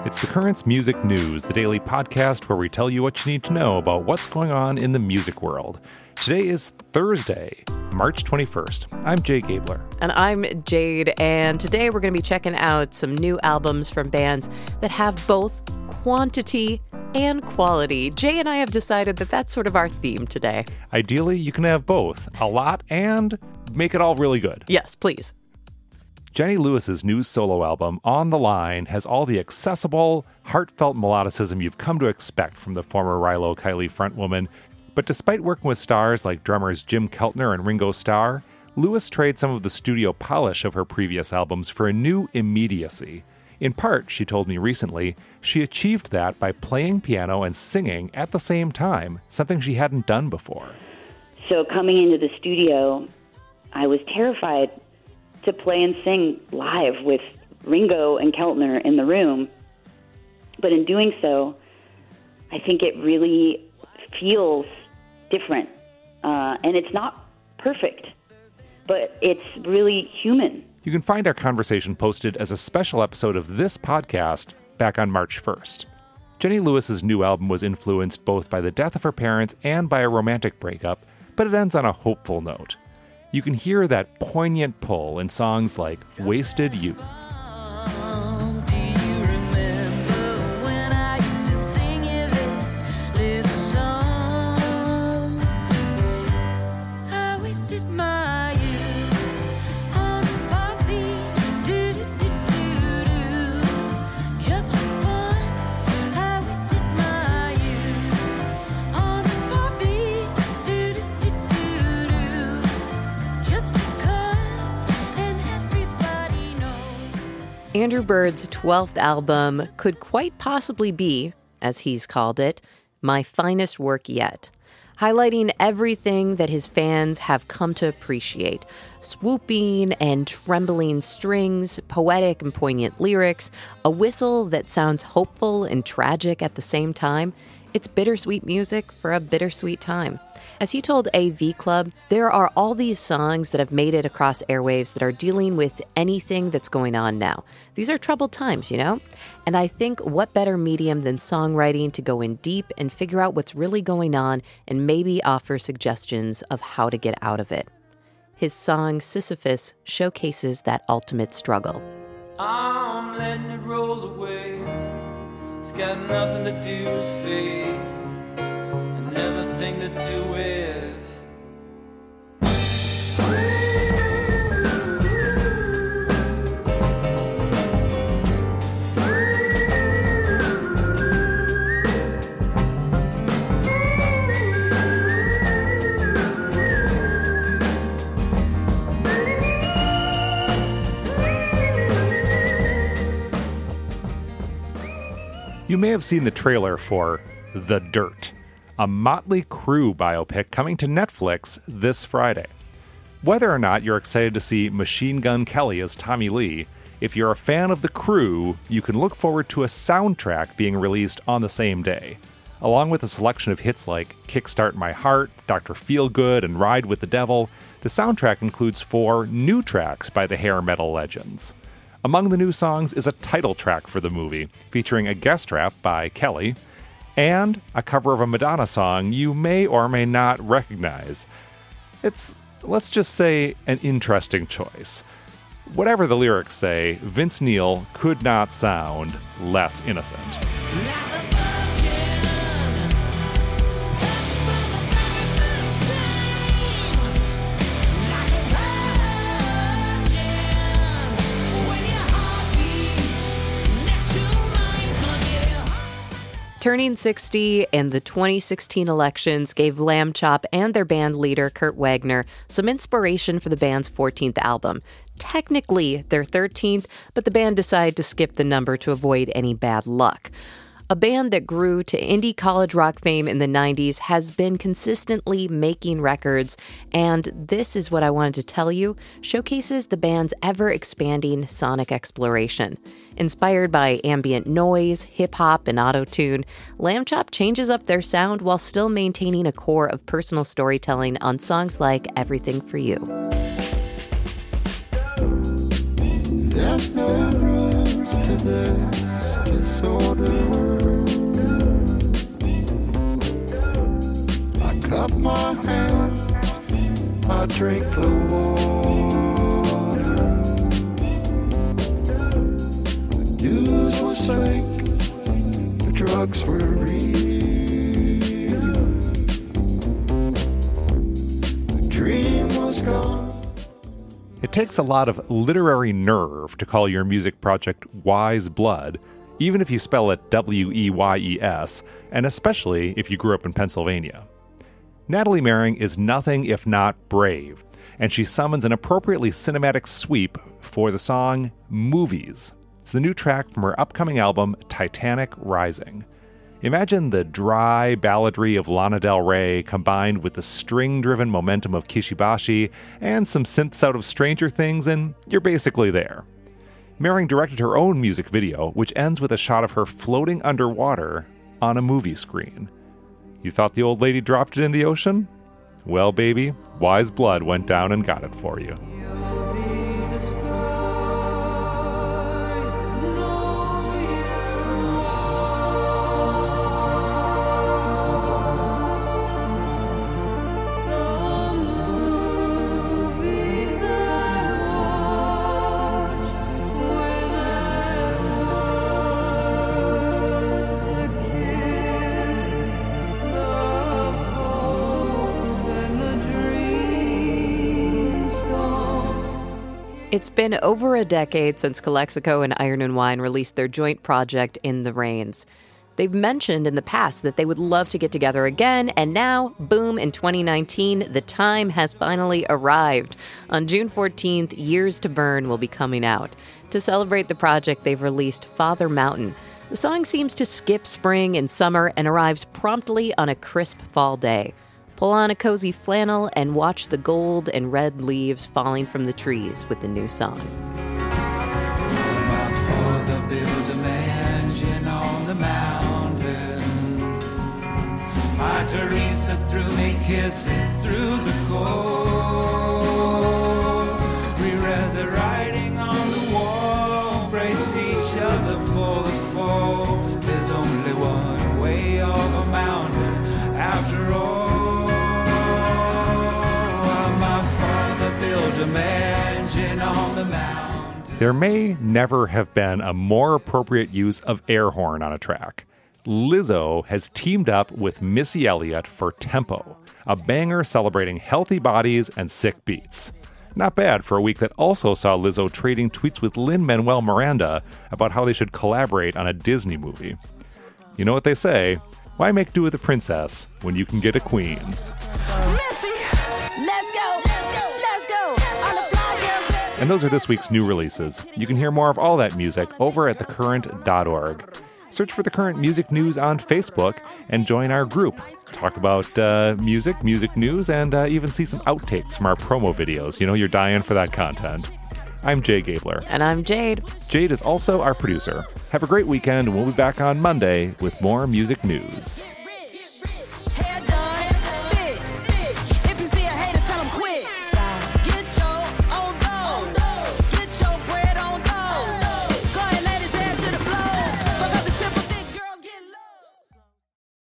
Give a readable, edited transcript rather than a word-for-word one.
It's the Currents Music News, the daily podcast where we tell you what you need to know about what's going on in the music world. Today is Thursday, March 21st. I'm Jay Gabler. And I'm Jade, and today we're going to be checking out some new albums from bands that have both quantity and quality. Jay and I have decided that that's sort of our theme today. Ideally, you can have both, a lot and make it all really good. Yes, please. Jenny Lewis's new solo album, On the Line, has all the accessible, heartfelt melodicism you've come to expect from the former Rilo Kiley frontwoman. But despite working with stars like drummers Jim Keltner and Ringo Starr, Lewis traded some of the studio polish of her previous albums for a new immediacy. In part, she told me recently, she achieved that by playing piano and singing at the same time, something she hadn't done before. So coming into the studio, I was terrified to play and sing live with Ringo and Keltner in the room. But in doing so, I think it really feels different. And it's not perfect, but it's really human. You can find our conversation posted as a special episode of this podcast back on March 1st. Jenny Lewis's new album was influenced both by the death of her parents and by a romantic breakup, but it ends on a hopeful note. You can hear that poignant pull in songs like Wasted Youth. Andrew Bird's 12th album could quite possibly be, as he's called it, my finest work yet, highlighting everything that his fans have come to appreciate. Swooping and trembling strings, poetic and poignant lyrics, a whistle that sounds hopeful and tragic at the same time. It's bittersweet music for a bittersweet time. As he told AV Club, there are all these songs that have made it across airwaves that are dealing with anything that's going on now. These are troubled times, you know? And I think what better medium than songwriting to go in deep and figure out what's really going on and maybe offer suggestions of how to get out of it. His song Sisyphus showcases that ultimate struggle. I'm letting it roll away. It's got nothing to do with fate. Everything to do with You may have seen the trailer for The Dirt, a Motley Crue biopic coming to Netflix this Friday. Whether or not you're excited to see Machine Gun Kelly as Tommy Lee, if you're a fan of The Crue, you can look forward to a soundtrack being released on the same day. Along with a selection of hits like Kickstart My Heart, Dr. Feelgood, and Ride with the Devil, the soundtrack includes 4 new tracks by the hair metal legends. Among the new songs is a title track for the movie, featuring a guest rap by Kelly, and a cover of a Madonna song you may or may not recognize. It's, let's just say, an interesting choice. Whatever the lyrics say, Vince Neil could not sound less innocent. Turning 60 and the 2016 elections gave Lamb Chop and their band leader, Kurt Wagner, some inspiration for the band's 14th album. Technically, their 13th, but the band decided to skip the number to avoid any bad luck. A band that grew to indie college rock fame in the 90s has been consistently making records, and this is what I wanted to tell you, showcases the band's ever-expanding sonic exploration. Inspired by ambient noise, hip-hop, and auto-tune, Lamb Chop changes up their sound while still maintaining a core of personal storytelling on songs like Everything for You. There's no rules to this disorder. I cup my hands, I drink the water. The news was fake, the drugs were real. The dream was gone. It takes a lot of literary nerve to call your music project Wise Blood, even if you spell it W-E-Y-E-S, and especially if you grew up in Pennsylvania. Natalie Merring is nothing if not brave, and she summons an appropriately cinematic sweep for the song Movies. It's the new track from her upcoming album Titanic Rising. Imagine the dry balladry of Lana Del Rey combined with the string-driven momentum of Kishibashi and some synths out of Stranger Things, and you're basically there. Merring directed her own music video, which ends with a shot of her floating underwater on a movie screen. You thought the old lady dropped it in the ocean? Well, baby, Wise Blood went down and got it for you. It's been over a decade since Calexico and Iron and Wine released their joint project In the Rains. They've mentioned in the past that they would love to get together again, and now, boom, in 2019, the time has finally arrived. On June 14th, Years to Burn will be coming out. To celebrate the project, they've released Father Mountain. The song seems to skip spring and summer and arrives promptly on a crisp fall day. Pull on a cozy flannel and watch the gold and red leaves falling from the trees with the new song. My father built a mansion on the mountain. My Teresa threw me kisses through the cold. We read the writing on the wall, braced each other for the fall. There's only one way off a mountain after all. Build a mansion on the mountain. There may never have been a more appropriate use of air horn on a track. Lizzo has teamed up with Missy Elliott for Tempo, a banger celebrating healthy bodies and sick beats. Not bad for a week that also saw Lizzo trading tweets with Lin-Manuel Miranda about how they should collaborate on a Disney movie. You know what they say, why make do with a princess when you can get a queen? And those are this week's new releases. You can hear more of all that music over at thecurrent.org. Search for The Current Music News on Facebook and join our group. Talk about music news, and even see some outtakes from our promo videos. You know you're dying for that content. I'm Jay Gabler. And I'm Jade. Jade is also our producer. Have a great weekend, and we'll be back on Monday with more music news.